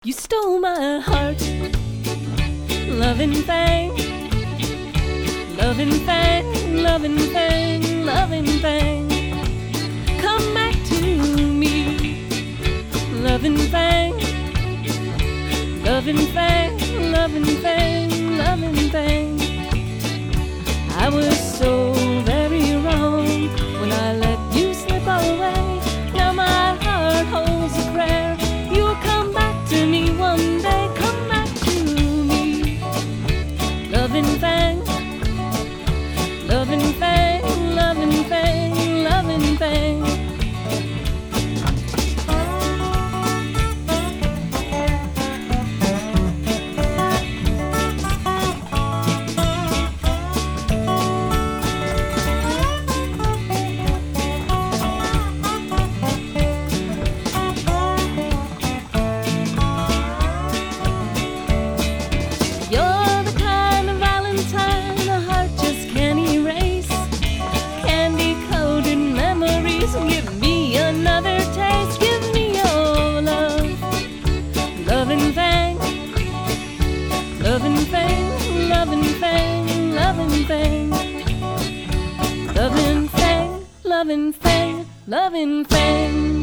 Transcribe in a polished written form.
You stole my heart, loving thing, loving thing, loving thing, loving thing. Come back to me, loving thing, loving thing, loving thing, loving thing. I was so very wrong when I let you slip away. Now my heart holds a prayer. You'll come back to me one day. Come back to me, loving thing, loving thing, loving thing, loving thing. Give me another taste, give me your love. Loving thing, loving thing, loving thing, loving thing. Loving thing, loving thing, loving thing.